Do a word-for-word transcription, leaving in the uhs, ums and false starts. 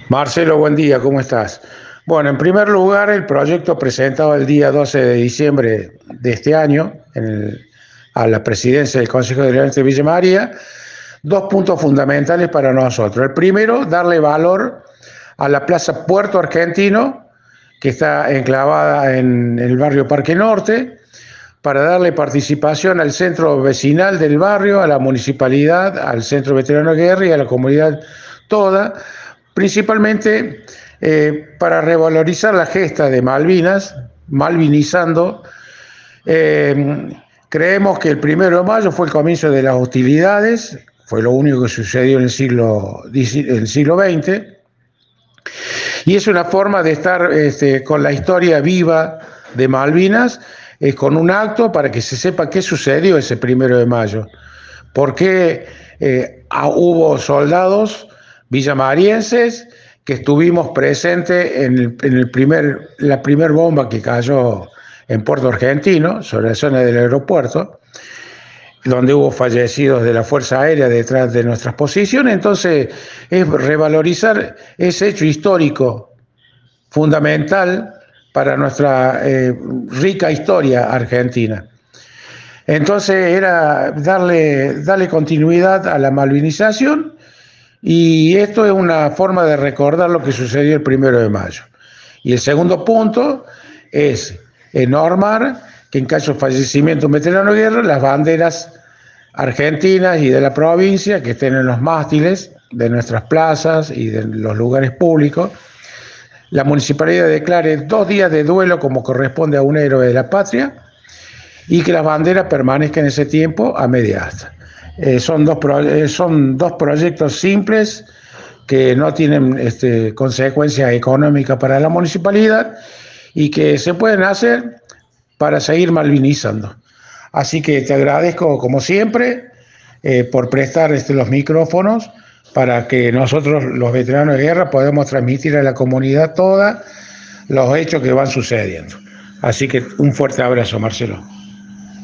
Marcelo, buen día, ¿cómo estás? Bueno, en primer lugar, el proyecto presentado el día doce de diciembre de este año en el- a la presidencia del Consejo Deliberante de Villa María, dos puntos fundamentales para nosotros. El primero, darle valor a la Plaza Puerto Argentino, que está enclavada en el barrio Parque Norte, para darle participación al centro vecinal del barrio, a la municipalidad, al centro veterano de guerra y a la comunidad toda, principalmente eh, para revalorizar la gesta de Malvinas, malvinizando. Eh, creemos que el primero de mayo fue el comienzo de las hostilidades, fue lo único que sucedió en el siglo, en el siglo veinte, y es una forma de estar este, con la historia viva de Malvinas, eh, con un acto para que se sepa qué sucedió ese primero de mayo, por qué eh, hubo soldados villamarienses que estuvimos presentes en, el, en el primer, la primera bomba que cayó en Puerto Argentino, sobre la zona del aeropuerto, donde hubo fallecidos de la Fuerza Aérea detrás de nuestras posiciones. Entonces, es revalorizar ese hecho histórico fundamental para nuestra eh, rica historia argentina. Entonces era darle, darle continuidad a la malvinización, y esto es una forma de recordar lo que sucedió el primero de mayo. Y el segundo punto es normar que en caso de fallecimiento de un veterano de guerra, las banderas argentinas y de la provincia que estén en los mástiles de nuestras plazas y de los lugares públicos, la municipalidad declare dos días de duelo como corresponde a un héroe de la patria, y que las banderas permanezcan ese tiempo a media asta. Eh, son, dos pro, eh, son dos proyectos simples que no tienen este, consecuencias económicas para la municipalidad y que se pueden hacer para seguir malvinizando. Así que te agradezco, como siempre, eh, por prestar este, los micrófonos para que nosotros, los veteranos de guerra, podamos transmitir a la comunidad toda los hechos que van sucediendo. Así que un fuerte abrazo, Marcelo.